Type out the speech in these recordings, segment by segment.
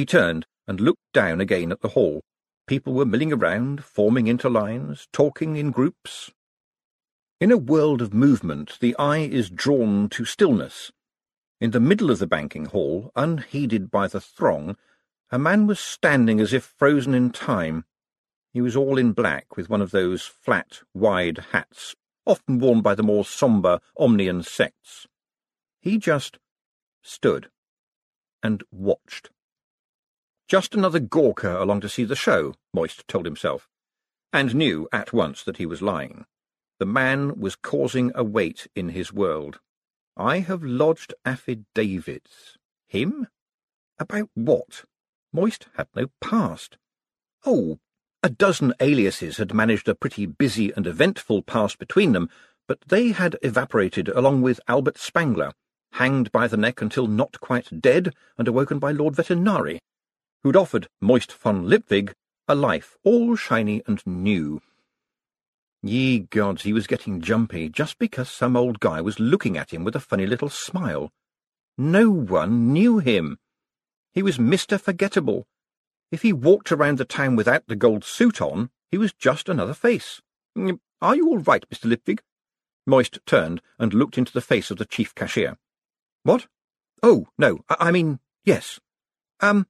He turned and looked down again at the hall. People were milling around, forming into lines, talking in groups. In a world of movement, the eye is drawn to stillness. In the middle of the banking hall, unheeded by the throng, a man was standing as if frozen in time. He was all in black, with one of those flat, wide hats, often worn by the more sombre Omnian sects. He just stood and watched. Just another gawker along to see the show, Moist told himself, and knew at once that he was lying. The man was causing a weight in his world. I have lodged affidavits. Him? About what? Moist had no past. Oh, a dozen aliases had managed a pretty busy and eventful past between them, but they had evaporated along with Albert Spangler, hanged by the neck until not quite dead and awoken by Lord Vetinari, who'd offered Moist von Lipwig a life all shiny and new. Ye gods, he was getting jumpy just because some old guy was looking at him with a funny little smile. No one knew him. He was Mr. Forgettable. If he walked around the town without the gold suit on, he was just another face. Are you all right, Mr. Lipwig? Moist turned and looked into the face of the chief cashier. What? Oh, no, I mean, yes. Have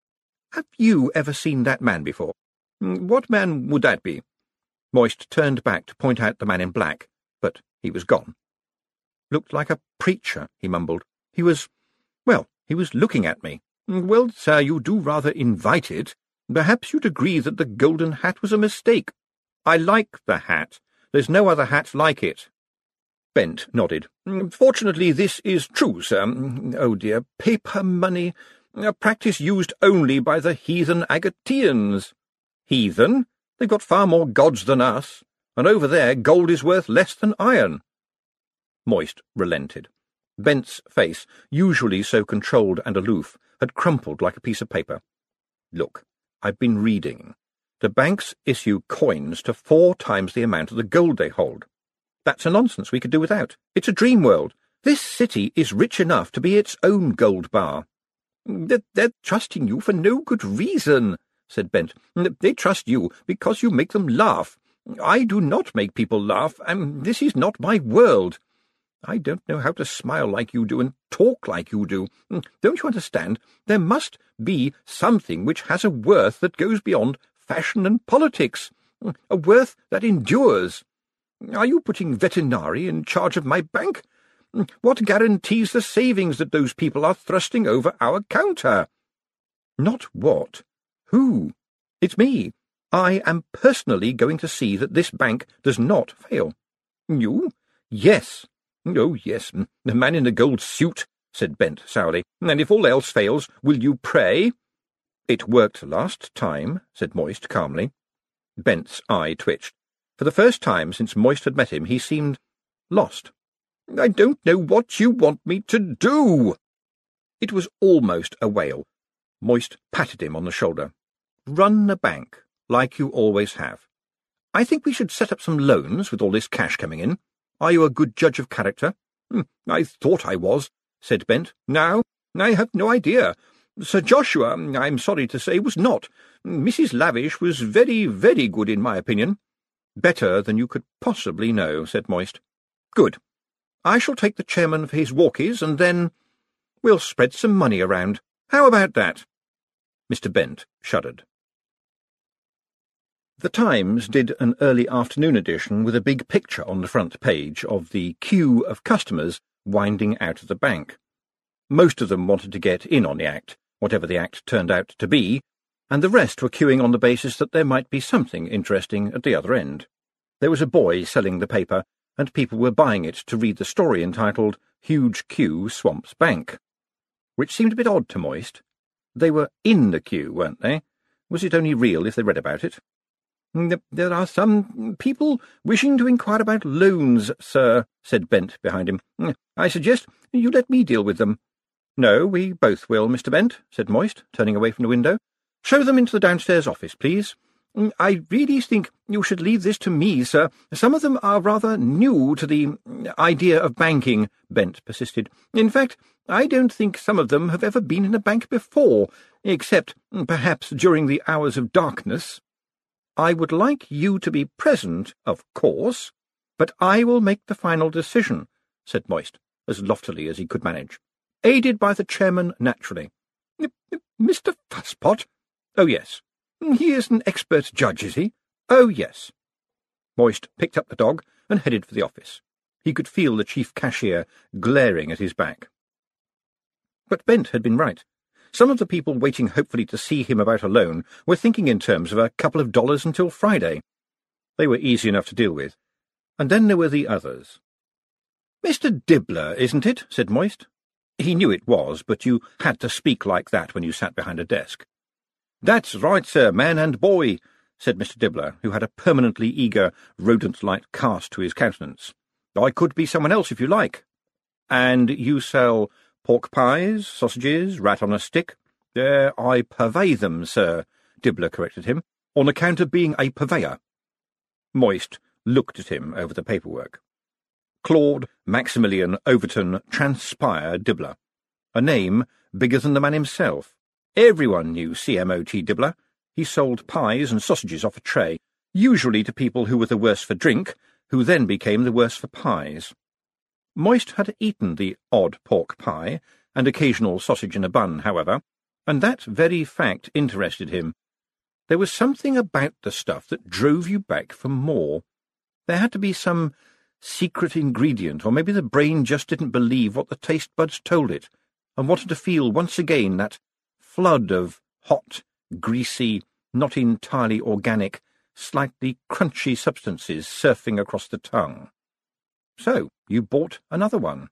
you ever seen that man before? What man would that be? Moist turned back to point out the man in black, but he was gone. Looked like a preacher, he mumbled. He was looking at me. Well, sir, you do rather invite it. Perhaps you'd agree that the golden hat was a mistake. I like the hat. There's no other hat like it. Bent nodded. Fortunately, this is true, sir. Oh, dear, paper money, a practice used only by the heathen Agateans. Heathen? They've got far more gods than us, and over there gold is worth less than iron. Moist relented. Bent's face, usually so controlled and aloof, had crumpled like a piece of paper. Look, I've been reading. The banks issue coins to 4 times the amount of the gold they hold. That's a nonsense we could do without. It's a dream world. This city is rich enough to be its own gold bar. They're trusting you for no good reason, said Bent. They trust you because you make them laugh. I do not make people laugh, and this is not my world. I don't know how to smile like you do and talk like you do. Don't you understand? There must be something which has a worth that goes beyond fashion and politics, a worth that endures. Are you putting Vetinari in charge of my bank? What guarantees the savings that those people are thrusting over our counter? Not what? Who? It's me. I am personally going to see that this bank does not fail. You? Yes. Oh, yes, the man in the gold suit, said Bent sourly. And if all else fails, will you pray? It worked last time, said Moist calmly. Bent's eye twitched. For the first time since Moist had met him, he seemed lost. I don't know what you want me to do. It was almost a wail. Moist patted him on the shoulder. Run the bank, like you always have. I think we should set up some loans with all this cash coming in. Are you a good judge of character? I thought I was, said Bent. Now, I have no idea. Sir Joshua, I'm sorry to say, was not. Mrs. Lavish was very, very good in my opinion. Better than you could possibly know, said Moist. Good. I shall take the chairman for his walkies, and then we'll spread some money around. How about that? Mr. Bent shuddered. The Times did an early afternoon edition with a big picture on the front page of the queue of customers winding out of the bank. Most of them wanted to get in on the act, whatever the act turned out to be, and the rest were queuing on the basis that there might be something interesting at the other end. There was a boy selling the paper, and people were buying it to read the story entitled Huge Queue Swamps Bank, which seemed a bit odd to Moist. They were in the queue, weren't they? Was it only real if they read about it? There are some people wishing to inquire about loans, sir, said Bent behind him. I suggest you let me deal with them. No, we both will, Mr. Bent, said Moist, turning away from the window. Show them into the downstairs office, please. I really think you should leave this to me, sir. Some of them are rather new to the idea of banking, Bent persisted. In fact, I don't think some of them have ever been in a bank before, except perhaps during the hours of darkness. I would like you to be present, of course, but I will make the final decision, said Moist, as loftily as he could manage, aided by the chairman naturally. Mr. Fusspot? Oh, yes. He is an expert judge, is he? Oh, yes. Moist picked up the dog and headed for the office. He could feel the chief cashier glaring at his back. But Bent had been right. Some of the people waiting hopefully to see him about alone were thinking in terms of a couple of dollars until Friday. They were easy enough to deal with. And then there were the others. "Mr. Dibbler, isn't it?" said Moist. He knew it was, but you had to speak like that when you sat behind a desk. "That's right, sir, man and boy," said Mr. Dibbler, who had a permanently eager, rodent-like cast to his countenance. "I could be someone else if you like." "And you sell pork pies, sausages, rat on a stick?" "I purvey them, sir," Dibbler corrected him, "on account of being a purveyor." Moist looked at him over the paperwork. Claude Maximilian Overton Transpire Dibbler. A name bigger than the man himself. Everyone knew CMOT Dibbler. He sold pies and sausages off a tray, usually to people who were the worse for drink, who then became the worse for pies. Moist had eaten the odd pork pie and occasional sausage in a bun, however, and that very fact interested him. There was something about the stuff that drove you back for more. There had to be some secret ingredient, or maybe the brain just didn't believe what the taste buds told it, and wanted to feel once again that flood of hot, greasy, not entirely organic, slightly crunchy substances surfing across the tongue. So you bought another one.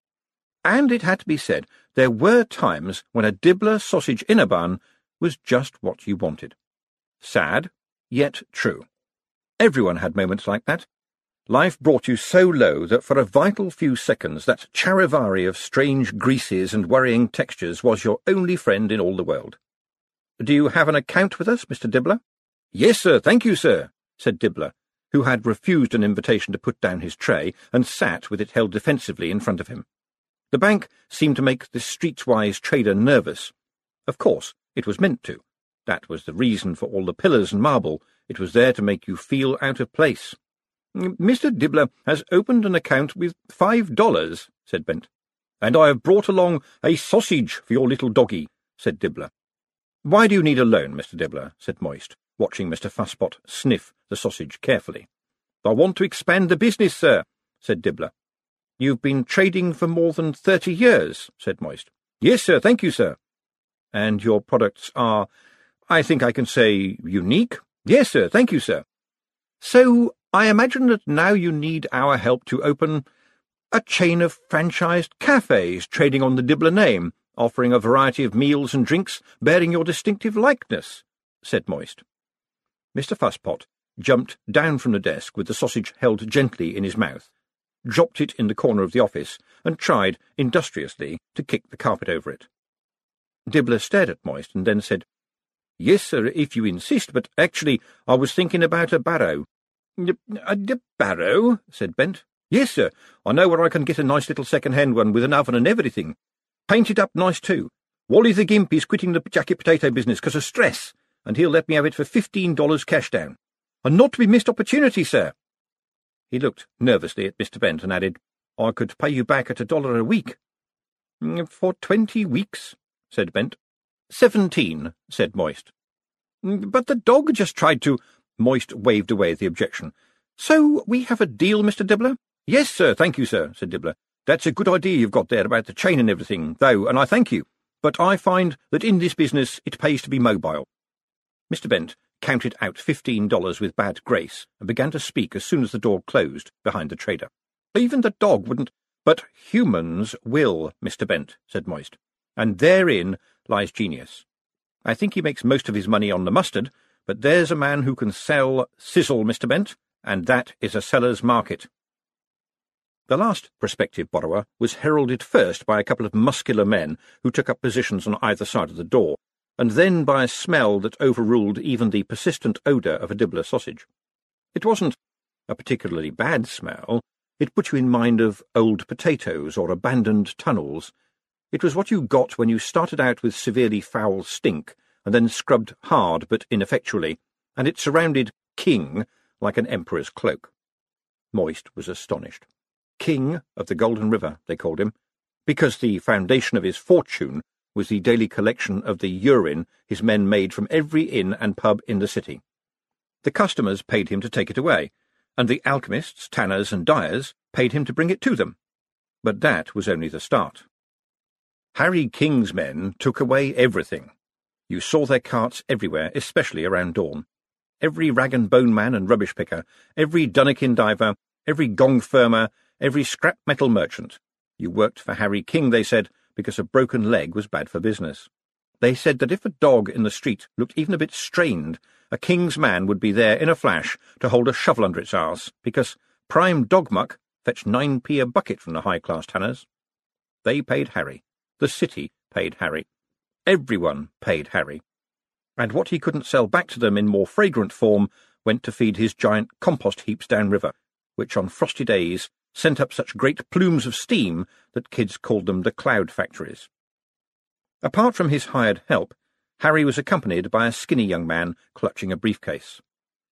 And it had to be said, there were times when a Dibbler sausage in a bun was just what you wanted. Sad, yet true. Everyone had moments like that. Life brought you so low that for a vital few seconds that charivari of strange greases and worrying textures was your only friend in all the world. "Do you have an account with us, Mr. Dibbler?" "Yes, sir, thank you, sir," said Dibbler, who had refused an invitation to put down his tray and sat with it held defensively in front of him. The bank seemed to make the streetwise trader nervous. Of course, it was meant to. That was the reason for all the pillars and marble. It was there to make you feel out of place. "Mr. Dibbler has opened an account with $5, said Bent. "And I have brought along a sausage for your little doggy," said Dibbler. "Why do you need a loan, Mr. Dibbler?" said Moist, watching Mr. Fusspot sniff the sausage carefully. "I want to expand the business, sir," said Dibbler. "You've been trading for more than 30 years, said Moist. "Yes, sir, thank you, sir." "And your products are, I think I can say, unique?" "Yes, sir, thank you, sir." "So I imagine that now you need our help to open a chain of franchised cafes trading on the Dibbler name, offering a variety of meals and drinks bearing your distinctive likeness," said Moist. Mr. Fusspot jumped down from the desk with the sausage held gently in his mouth, dropped it in the corner of the office, and tried industriously to kick the carpet over it. Dibbler stared at Moist and then said, "Yes, sir, if you insist, but actually I was thinking about a barrow." A barrow?" said Bent. "Yes, sir. I know where I can get a nice little second-hand one with an oven and everything. Painted up nice, too. Wally the Gimp is quitting the jacket potato business because of stress, and he'll let me have it for $15 cash down. A not-to-be-missed opportunity, sir." He looked nervously at Mr. Bent and added, "I could pay you back at $1 a week." "For 20 weeks, said Bent. 17, said Moist. "But the dog just tried to—" Moist waved away the objection. "So we have a deal, Mr. Dibbler?" "Yes, sir, thank you, sir," said Dibbler. "That's a good idea you've got there about the chain and everything, though, and I thank you. But I find that in this business it pays to be mobile." Mr. Bent counted out $15 with bad grace and began to speak as soon as the door closed behind the trader. "Even the dog wouldn't—" "But humans will, Mr. Bent," said Moist, "and therein lies genius. I think he makes most of his money on the mustard, but there's a man who can sell sizzle, Mr. Bent, and that is a seller's market." The last prospective borrower was heralded first by a couple of muscular men who took up positions on either side of the door, and then by a smell that overruled even the persistent odour of a Dibbler sausage. It wasn't a particularly bad smell. It put you in mind of old potatoes or abandoned tunnels. It was what you got when you started out with severely foul stink and then scrubbed hard but ineffectually, and it surrounded King like an emperor's cloak. Moist was astonished. King of the Golden River, they called him, because the foundation of his fortune was the daily collection of the urine his men made from every inn and pub in the city. The customers paid him to take it away, and the alchemists, tanners, and dyers paid him to bring it to them. But that was only the start. Harry King's men took away everything. You saw their carts everywhere, especially around dawn. Every rag-and-bone man and rubbish picker, every Dunnikin diver, every gong firmer, every scrap metal merchant. You worked for Harry King, they said, because a broken leg was bad for business. They said that if a dog in the street looked even a bit strained, a King's man would be there in a flash to hold a shovel under its arse, because prime dog muck fetched 9p a bucket from the high-class tanners. They paid Harry. The city paid Harry. Everyone paid Harry. And what he couldn't sell back to them in more fragrant form went to feed his giant compost heaps downriver, which on frosty days sent up such great plumes of steam that kids called them the cloud factories. Apart from his hired help, Harry was accompanied by a skinny young man clutching a briefcase.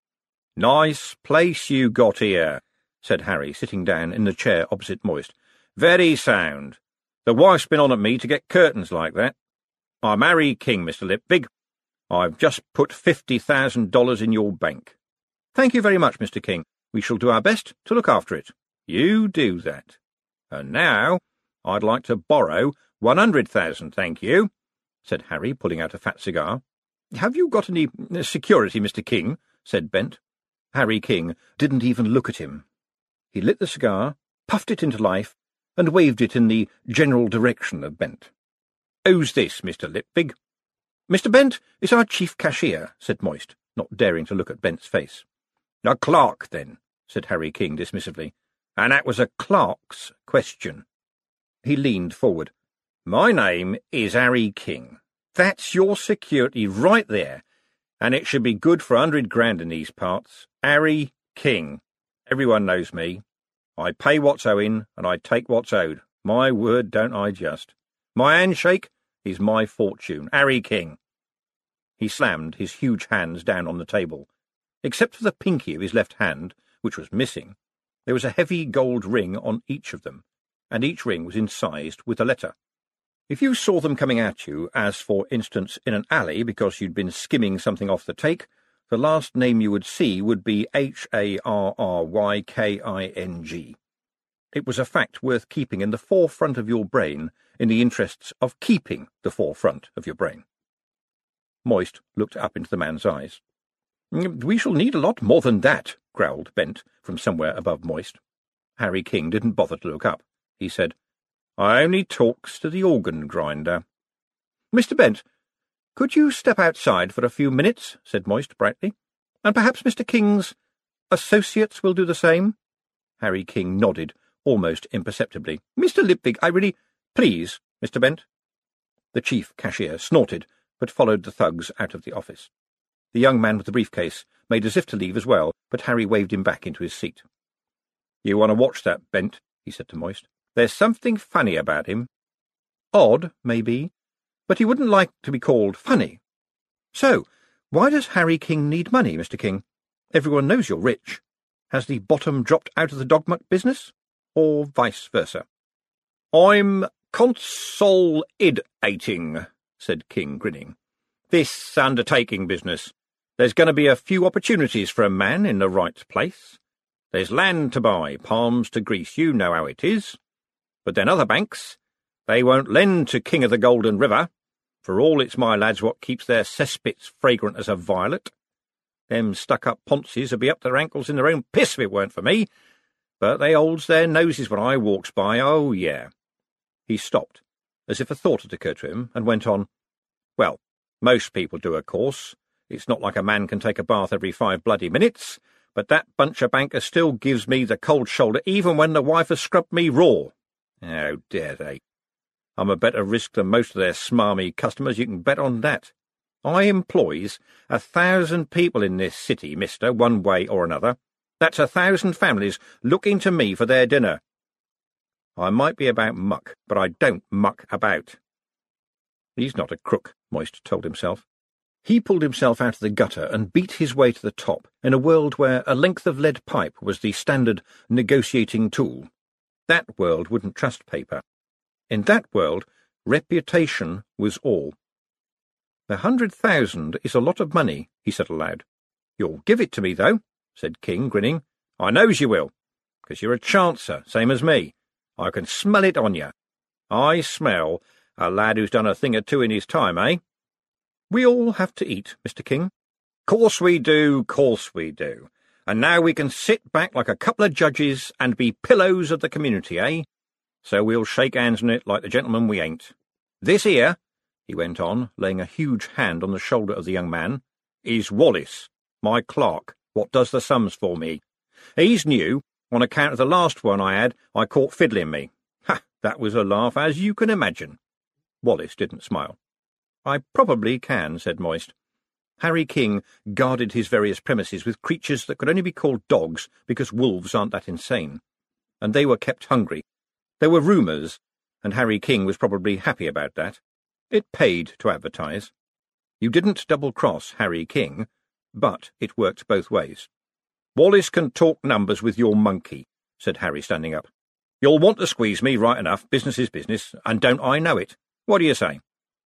"Nice place you got here," said Harry, sitting down in the chair opposite Moist. "Very sound. The wife's been on at me to get curtains like that. I'm Harry King, Mr. Lipvig. I've just put $50,000 in your bank." "Thank you very much, Mr. King. We shall do our best to look after it." "You do that. And now I'd like to borrow 100,000, thank you," said Harry, pulling out a fat cigar. "Have you got any security, Mr. King?" said Bent. Harry King didn't even look at him. He lit the cigar, puffed it into life, and waved it in the general direction of Bent. "Who's this, Mr. Lipvig?" "Mr. Bent is our chief cashier," said Moist, not daring to look at Bent's face. "A clerk, then," said Harry King dismissively. "And that was a clerk's question." He leaned forward. "My name is Harry King. That's your security right there, and it should be good for 100 grand in these parts. Harry King. Everyone knows me. I pay what's owing, and I take what's owed. My word, don't I just. My handshake is my fortune. Harry King." He slammed his huge hands down on the table. Except for the pinky of his left hand, which was missing, there was a heavy gold ring on each of them, and each ring was incised with a letter. If you saw them coming at you, as for instance in an alley because you'd been skimming something off the take, the last name you would see would be Harryking. It was a fact worth keeping in the forefront of your brain in the interests of keeping the forefront of your brain. Moist looked up into the man's eyes. "We shall need a lot more than that," growled Bent from somewhere above Moist. Harry King didn't bother to look up. He said, "I only talks to the organ grinder." "Mr. Bent, could you step outside for a few minutes?" said Moist brightly. "And perhaps Mr. King's associates will do the same?" Harry King nodded, almost imperceptibly. "Mr. Lipvig, I really—" "Please, Mr. Bent." The chief cashier snorted, but followed the thugs out of the office. The young man with the briefcase made as if to leave as well, but Harry waved him back into his seat. "You want to watch that, Bent," he said to Moist. "There's something funny about him. Odd, maybe, but he wouldn't like to be called funny. So, why does Harry King need money, Mr. King? Everyone knows you're rich. Has the bottom dropped out of the dogmuck business? Or vice versa?" "I'm consolidating," said King, grinning. "This undertaking business. There's going to be a few opportunities for a man in the right place. There's land to buy, palms to grease, you know how it is. But then other banks, they won't lend to King of the Golden River, for all it's my lads what keeps their cesspits fragrant as a violet. Them stuck-up ponces would be up their ankles in their own piss if it weren't for me, but they holds their noses when I walks by, oh yeah." He stopped, as if a thought had occurred to him, and went on, "Well, most people do, of course. It's not like a man can take a bath every 5 bloody minutes, but that bunch of bankers still gives me the cold shoulder even when the wife has scrubbed me raw. How dare they? I'm a better risk than most of their smarmy customers, you can bet on that. I employs 1,000 people in this city, mister, one way or another. That's 1,000 families looking to me for their dinner. I might be about muck, but I don't muck about. He's not a crook, Moist told himself. He pulled himself out of the gutter and beat his way to the top in a world where a length of lead pipe was the standard negotiating tool. That world wouldn't trust paper. In that world, reputation was all. 100,000 is a lot of money, he said aloud. You'll give it to me, though, said King, grinning. I knows you will, 'cause you're a chancer, same as me. I can smell it on you. I smell a lad who's done a thing or two in his time, eh? We all have to eat, Mr. King. Course we do, course we do. And now we can sit back like a couple of judges and be pillows of the community, eh? So we'll shake hands on it like the gentlemen we ain't. This here, he went on, laying a huge hand on the shoulder of the young man, is Wallace, my clerk, what does the sums for me. He's new, on account of the last one I caught fiddling me. Ha! That was a laugh, as you can imagine. Wallace didn't smile. I probably can, said Moist. Harry King guarded his various premises with creatures that could only be called dogs because wolves aren't that insane. And they were kept hungry. There were rumours, and Harry King was probably happy about that. It paid to advertise. You didn't double-cross Harry King, but it worked both ways. Wallace can talk numbers with your monkey, said Harry, standing up. You'll want to squeeze me, right enough, business is business, and don't I know it? What do you say?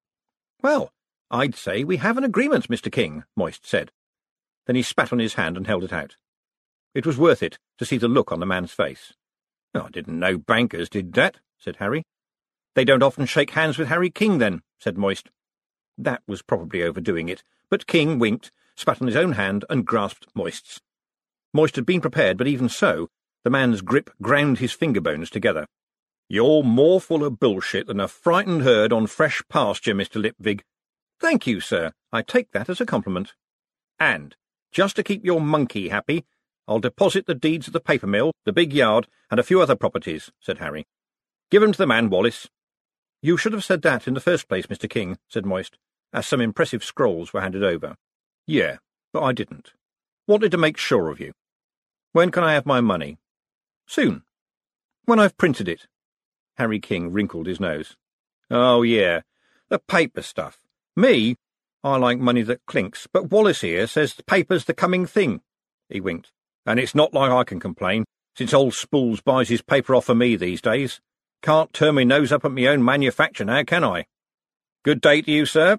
Well, I'd say we have an agreement, Mr. King, Moist said. Then he spat on his hand and held it out. It was worth it to see the look on the man's face. Oh, I didn't know bankers did that, said Harry. They don't often shake hands with Harry King, then, said Moist. That was probably overdoing it, but King winked, spat on his own hand, and grasped Moist's. Moist had been prepared, but even so, the man's grip ground his finger bones together. You're more full of bullshit than a frightened herd on fresh pasture, Mr. Lipvig. Thank you, sir. I take that as a compliment. And, just to keep your monkey happy, I'll deposit the deeds of the paper mill, the big yard, and a few other properties, said Harry. Give 'em to the man, Wallace. You should have said that in the first place, Mr. King, said Moist, as some impressive scrolls were handed over. Yeah, but I didn't. Wanted to make sure of you. When can I have my money? Soon. When I've printed it. Harry King wrinkled his nose. Oh, yeah, the paper stuff. Me, I like money that clinks, but Wallace here says the paper's the coming thing. He winked. And it's not like I can complain, since old Spools buys his paper off of me these days. Can't turn my nose up at my own manufacture now, can I? Good day to you, sir.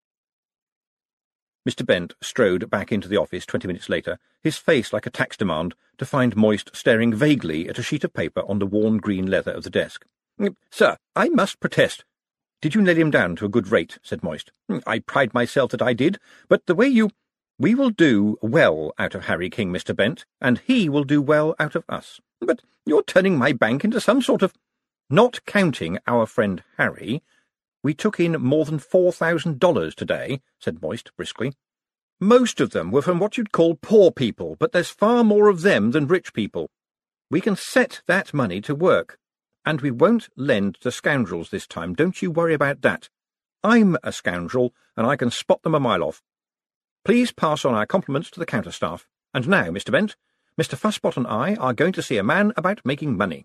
Mr. Bent strode back into the office 20 minutes later, his face like a tax demand, to find Moist staring vaguely at a sheet of paper on the worn green leather of the desk. Sir, I must protest. Did you nail him down to a good rate? Said Moist. I pride myself that I did, but the way you— We will do well out of Harry King, Mr. Bent, and he will do well out of us. But you're turning my bank into some sort of— Not counting our friend Harry, we took in more than $4,000 today, said Moist briskly. Most of them were from what you'd call poor people, but there's far more of them than rich people. We can set that money to work. And we won't lend to scoundrels this time, don't you worry about that. I'm a scoundrel, and I can spot them a mile off. Please pass on our compliments to the counter-staff. And now, Mr. Bent, Mr. Fussbot and I are going to see a man about making money.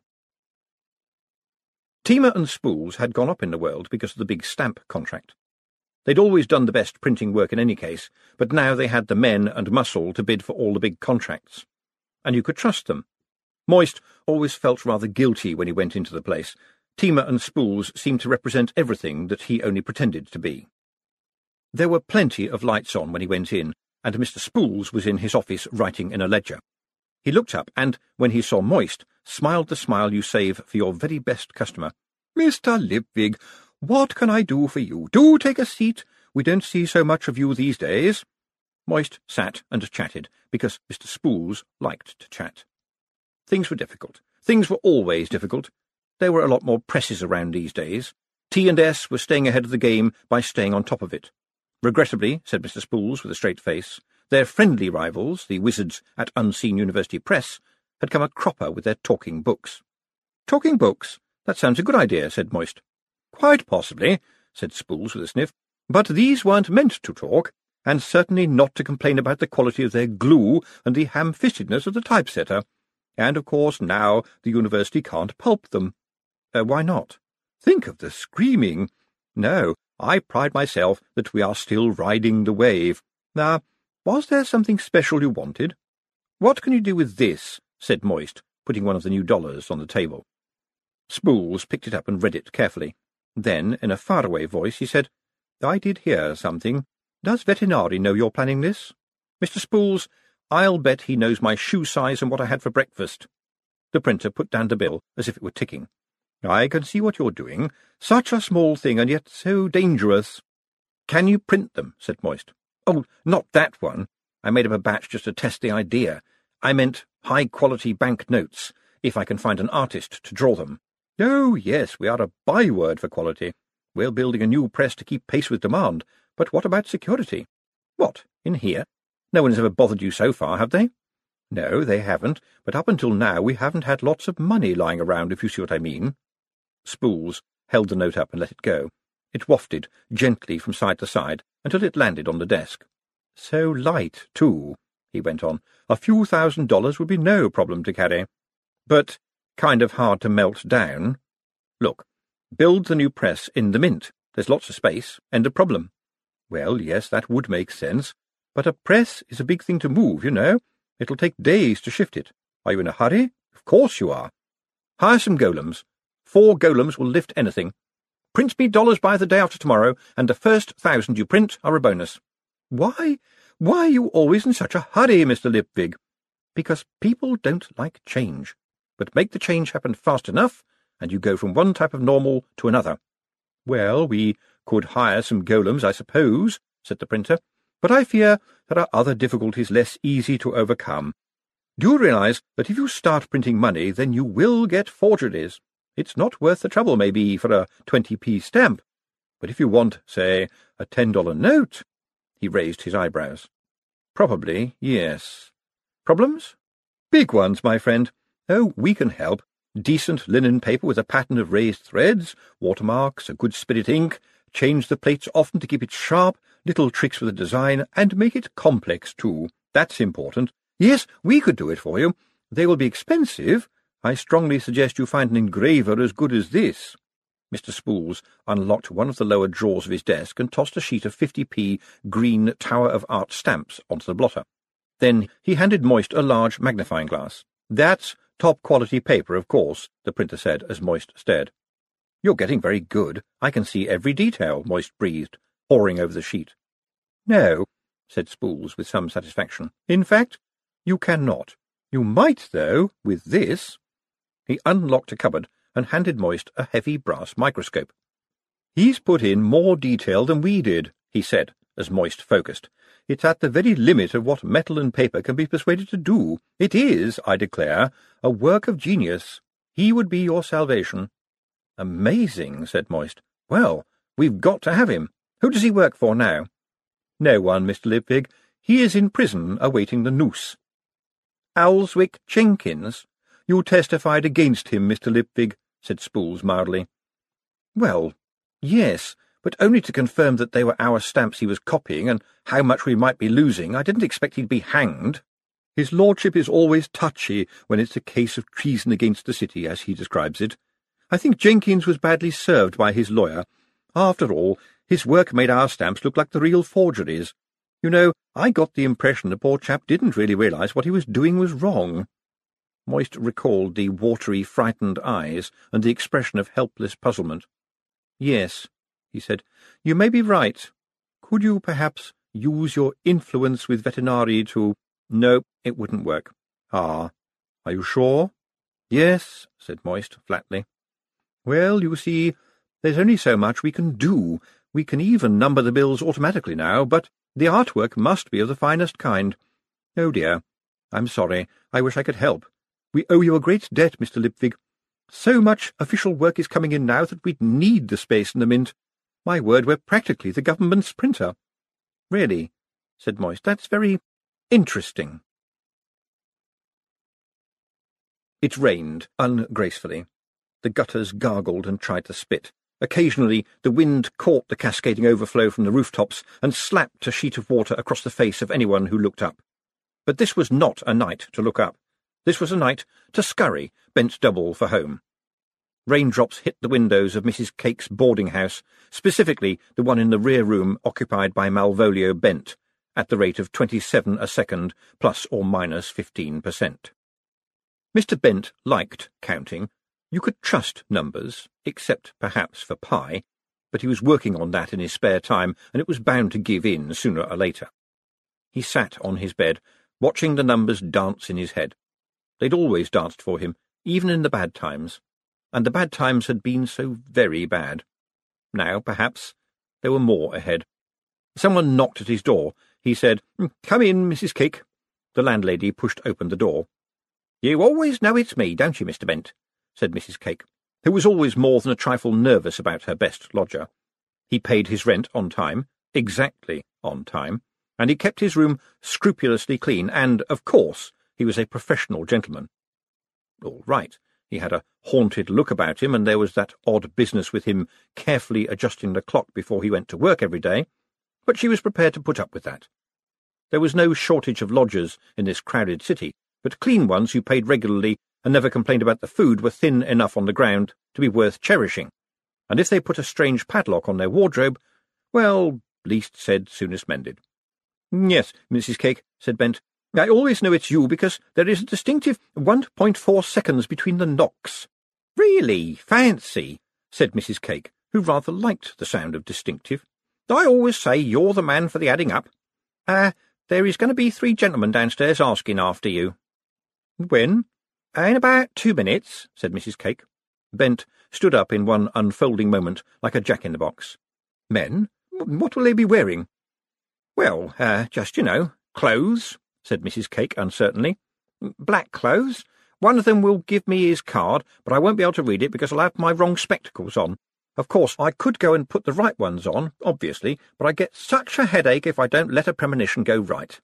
Teamer and Spools had gone up in the world because of the big stamp contract. They'd always done the best printing work in any case, but now they had the men and muscle to bid for all the big contracts. And you could trust them. Moist always felt rather guilty when he went into the place. Teamer and Spools seemed to represent everything that he only pretended to be. There were plenty of lights on when he went in, and Mr. Spools was in his office writing in a ledger. He looked up and, when he saw Moist, smiled the smile you save for your very best customer. Mr. Lipvig, what can I do for you? Do take a seat. We don't see so much of you these days. Moist sat and chatted, because Mr. Spools liked to chat. Things were difficult. Things were always difficult. There were a lot more presses around these days. T&S was staying ahead of the game by staying on top of it. Regrettably, said Mr. Spools with a straight face, their friendly rivals, the wizards at Unseen University Press, had come a cropper with their talking books. Talking books? That sounds a good idea, said Moist. Quite possibly, said Spools with a sniff. But these weren't meant to talk, and certainly not to complain about the quality of their glue and the ham-fistedness of the typesetter. And, of course, now the university can't pulp them. Why not? Think of the screaming. No, I pride myself that we are still riding the wave. Now, was there something special you wanted? What can you do with this? Said Moist, putting one of the new dollars on the table. Spools picked it up and read it carefully. Then, in a faraway voice, he said, I did hear something. Does Vetinari know you're planning this? Mr. Spools, I'll bet he knows my shoe size and what I had for breakfast. The printer put down the bill as if it were ticking. I can see what you're doing. Such a small thing, and yet so dangerous. Can you print them? Said Moist. Oh, not that one. I made up a batch just to test the idea. I meant high-quality bank notes, if I can find an artist to draw them. Oh, yes, we are a byword for quality. We're building a new press to keep pace with demand. But what about security? What, in here? No one has ever bothered you so far, have they? No, they haven't, but up until now we haven't had lots of money lying around, if you see what I mean. Spools held the note up and let it go. It wafted gently from side to side until it landed on the desk. So light, too, he went on. A few $1,000s would be no problem to carry. But kind of hard to melt down. Look, build the new press in the Mint. There's lots of space. End of problem. Well, yes, that would make sense. But a press is a big thing to move, you know. It'll take days to shift it. Are you in a hurry? Of course you are. Hire some golems. 4 golems will lift anything. Print me dollars by the day after tomorrow, and the first 1,000 you print are a bonus. Why are you always in such a hurry, Mr. Lipwig? Because people don't like change. But make the change happen fast enough, and you go from one type of normal to another. Well, we could hire some golems, I suppose, said the printer, but I fear there are other difficulties less easy to overcome. Do you realize that if you start printing money, then you will get forgeries? It's not worth the trouble, maybe, for a 20p stamp. But if you want, say, a $10 note— He raised his eyebrows. Probably, yes. Problems? Big ones, my friend. Oh, we can help. Decent linen paper with a pattern of raised threads, watermarks, a good spirit ink, change the plates often to keep it sharp, little tricks with the design, and make it complex, too. That's important. Yes, we could do it for you. They will be expensive. I strongly suggest you find an engraver as good as this. Mr. Spools unlocked one of the lower drawers of his desk and tossed a sheet of 50p green Tower of Art stamps onto the blotter. Then he handed Moist a large magnifying glass. That's top-quality paper, of course, the printer said as Moist stared. You're getting very good. I can see every detail, Moist breathed, poring over the sheet. No, said Spools with some satisfaction. In fact, you cannot. You might, though, with this. He unlocked a cupboard and handed Moist a heavy brass microscope. He's put in more detail than we did, he said, as Moist focused. It's at the very limit of what metal and paper can be persuaded to do. It is, I declare, a work of genius. He would be your salvation. Amazing, said Moist. Well, we've got to have him. Who does he work for now? No one, Mr. Lipwig. He is in prison awaiting the noose. Owlswick Jenkins? You testified against him, Mr. Lipwig, said Spools mildly. Well, yes, but only to confirm that they were our stamps he was copying and how much we might be losing. I didn't expect he'd be hanged. His lordship is always touchy when it's a case of treason against the city, as he describes it. I think Jenkins was badly served by his lawyer. After all, his work made our stamps look like the real forgeries. You know, I got the impression the poor chap didn't really realize what he was doing was wrong. Moist recalled the watery, frightened eyes and the expression of helpless puzzlement. Yes, he said, you may be right. Could you perhaps use your influence with Vetinari to— No, it wouldn't work. Ah, are you sure? Yes, said Moist flatly. Well, you see, there's only so much we can do. We can even number the bills automatically now, but the artwork must be of the finest kind. Oh dear, I'm sorry. I wish I could help. We owe you a great debt, Mr. Lipwig. So much official work is coming in now that we'd need the space in the Mint. My word, we're practically the government's printer. Really, said Moist, that's very interesting. It rained ungracefully. The gutters gargled and tried to spit. Occasionally the wind caught the cascading overflow from the rooftops and slapped a sheet of water across the face of anyone who looked up. But this was not a night to look up. This was a night to scurry, bent double for home. Raindrops hit the windows of Mrs. Cake's boarding house, specifically the one in the rear room occupied by Malvolio Bent, at the rate of 27 a second, plus or minus 15%. Mr. Bent liked counting. You could trust numbers, except perhaps for pi, but he was working on that in his spare time, and it was bound to give in sooner or later. He sat on his bed, watching the numbers dance in his head. They'd always danced for him, even in the bad times, and the bad times had been so very bad. Now, perhaps, there were more ahead. Someone knocked at his door. He said, "Come in, Mrs. Cake." The landlady pushed open the door. "You always know it's me, don't you, Mr. Bent?" said Mrs. Cake, who was always more than a trifle nervous about her best lodger. He paid his rent on time, exactly on time, and he kept his room scrupulously clean, and, of course, he was a professional gentleman. All right, he had a haunted look about him, and there was that odd business with him carefully adjusting the clock before he went to work every day, but she was prepared to put up with that. There was no shortage of lodgers in this crowded city, but clean ones who paid regularly and never complained about the food were thin enough on the ground to be worth cherishing, and if they put a strange padlock on their wardrobe, well, least said, soonest mended. "Yes, Mrs. Cake," said Bent. "I always know it's you because there is a distinctive 1.4 seconds between the knocks." "Really? Fancy," said Mrs. Cake, who rather liked the sound of distinctive. "I always say you're the man for the adding up. There is going to be 3 gentlemen downstairs asking after you." "When?" "In about 2 minutes," said Mrs. Cake. Bent stood up in one unfolding moment like a jack-in-the-box. "Men? What will they be wearing?" "Well, just, clothes," said Mrs. Cake uncertainly. "Black clothes. One of them will give me his card, but I won't be able to read it because I'll have my wrong spectacles on. Of course, I could go and put the right ones on, obviously, but I get such a headache if I don't let a premonition go right.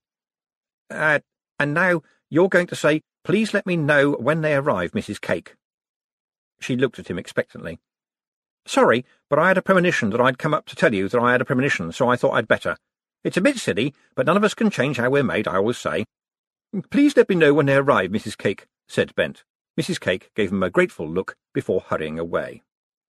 And now you're going to say, 'Please let me know when they arrive, Mrs. Cake.'" She looked at him expectantly. "Sorry, but I had a premonition that I'd come up to tell you that I had a premonition, so I thought I'd better. It's a bit silly, but none of us can change how we're made, I always say." "Please let me know when they arrive, Mrs. Cake," said Bent. Mrs. Cake gave him a grateful look before hurrying away.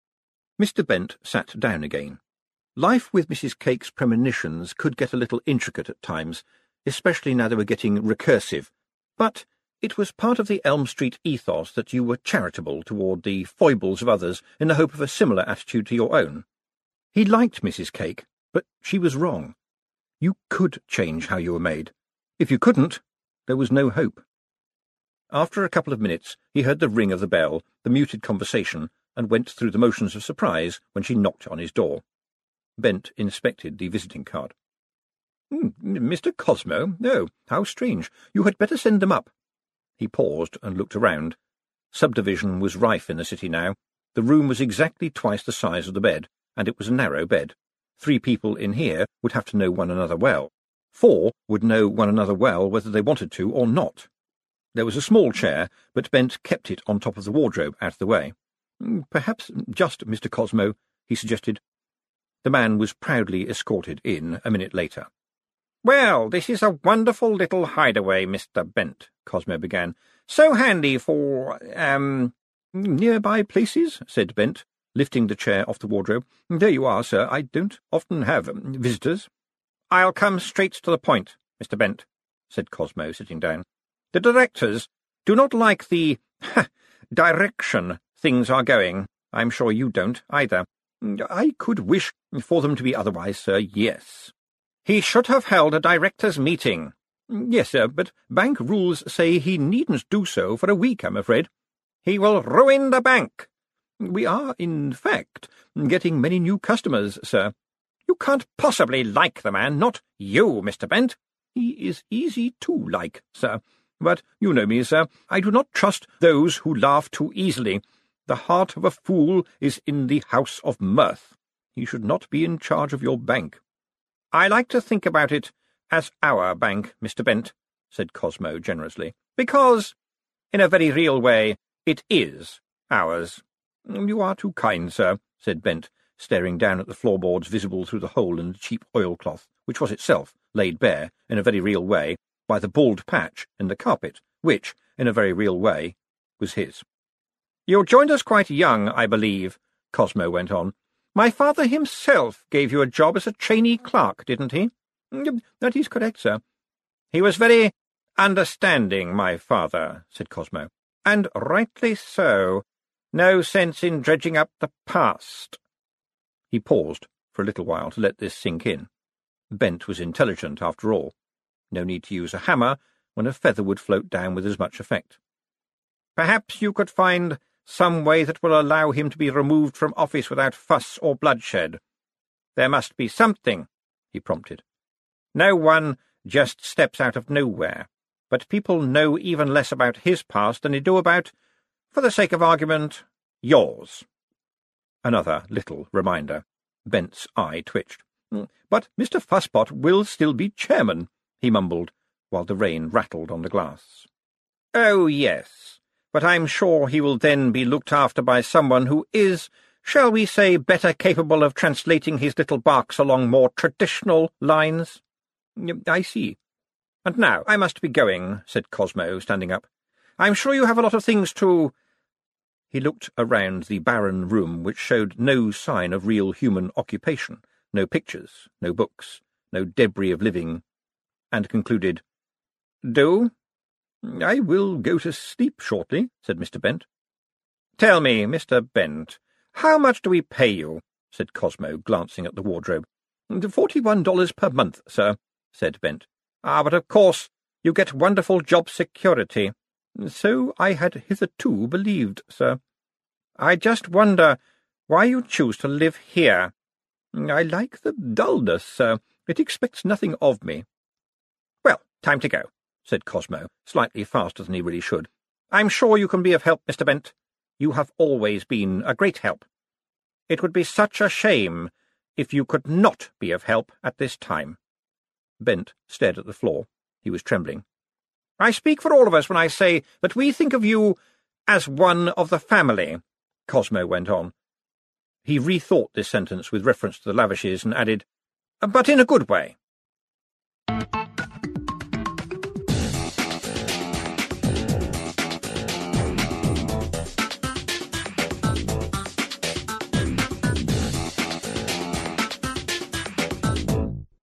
Mr. Bent sat down again. Life with Mrs. Cake's premonitions could get a little intricate at times, especially now they were getting recursive, but it was part of the Elm Street ethos that you were charitable toward the foibles of others in the hope of a similar attitude to your own. He liked Mrs. Cake, but she was wrong. You could change how you were made. If you couldn't, there was no hope. After a couple of minutes, he heard the ring of the bell, the muted conversation, and went through the motions of surprise when she knocked on his door. Bent inspected the visiting card. "Mr. Cosmo? Oh, how strange. You had better send them up." He paused and looked around. Subdivision was rife in the city now. The room was exactly twice the size of the bed, and it was a narrow bed. 3 people in here would have to know one another well. 4 would know one another well whether they wanted to or not. There was a small chair, but Bent kept it on top of the wardrobe out of the way. "Perhaps just Mr. Cosmo," he suggested. The man was proudly escorted in a minute later. "Well, this is a wonderful little hideaway, Mr. Bent," Cosmo began. "So handy for, "Nearby places," said Bent, lifting the chair off the wardrobe. "There you are, sir. I don't often have visitors." "I'll come straight to the point, Mr. Bent," said Cosmo, sitting down. "The directors do not like the direction things are going. I'm sure you don't, either. I could wish for them to be otherwise, sir, yes. He should have held a directors' meeting." "Yes, sir, but bank rules say he needn't do so for a week, I'm afraid." "He will ruin the bank." "We are, in fact, getting many new customers, sir." "You can't possibly like the man, not you, Mr. Bent." "He is easy to like, sir. But you know me, sir. I do not trust those who laugh too easily. The heart of a fool is in the house of mirth. He should not be in charge of your bank." "I like to think about it as our bank, Mr. Bent," said Cosmo generously, "because, in a very real way, it is ours." "You are too kind, sir," said Bent, staring down at the floorboards visible through the hole in the cheap oilcloth, which was itself laid bare, in a very real way, by the bald patch in the carpet, which, in a very real way, was his. "You joined us quite young, I believe," Cosmo went on. "My father himself gave you a job as a trainee clerk, didn't he?" "That is correct, sir." "He was very understanding, my father," said Cosmo. "And rightly so. No sense in dredging up the past." He paused for a little while to let this sink in. Bent was intelligent, after all. No need to use a hammer when a feather would float down with as much effect. "Perhaps you could find some way that will allow him to be removed from office without fuss or bloodshed. There must be something," he prompted. "No one just steps out of nowhere, but people know even less about his past than they do about, for the sake of argument, yours." Another little reminder. Bent's eye twitched. "But Mr. Fusspot will still be chairman," he mumbled, while the rain rattled on the glass. "Oh, yes, but I'm sure he will then be looked after by someone who is, shall we say, better capable of translating his little barks along more traditional lines." "I see. And now I must be going," said Cosmo, standing up. "I'm sure you have a lot of things to—" He looked around the barren room, which showed no sign of real human occupation, no pictures, no books, no debris of living, and concluded, "Do?" "I will go to sleep shortly," said Mr. Bent. "Tell me, Mr. Bent, how much do we pay you?" said Cosmo, glancing at the wardrobe. $41 per month, sir," said Bent. But of course you get wonderful job security." "So I had hitherto believed, sir." "I just wonder why you choose to live here." "I like the dullness, sir. It expects nothing of me." "Well, time to go," said Cosmo, slightly faster than he really should. "I'm sure you can be of help, Mr. Bent. You have always been a great help. It would be such a shame if you could not be of help at this time." Bent stared at the floor. He was trembling. "I speak for all of us when I say that we think of you as one of the family," Cosmo went on. He rethought this sentence with reference to the lavishes and added, "but in a good way."